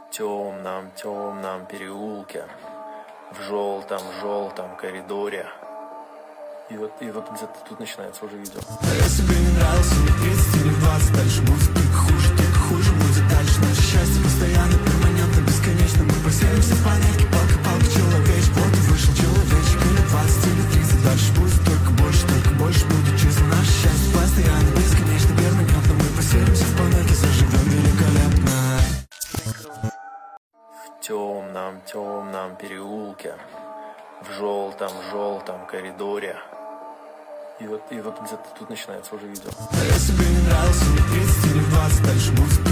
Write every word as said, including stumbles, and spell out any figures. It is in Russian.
темном, темном переулке, в желтом, желтом коридоре. И вот, и вот где-то тут начинается уже видео. Я себе не нравился ни в тридцать, ни в двадцать. Дальше будет только хуже, только хуже будет дальше. Наше счастье постоянно, перманентно, бесконечно. Мы поселимся в понятке, палка-палка, человечек. Вот и вышел человечек, или двадцать, или тридцать. Дальше будет только больше, только больше будет числа. Наше счастье постоянно, бесконечно, перманентно. Мы поселимся в понятке, заживем великолепно. В темном, темном переулке, в желтом, желтом коридоре. И вот, и вот где-то тут начинается уже видео. Я себе не нравился ни в тридцать, ни в двадцать. Дальше будет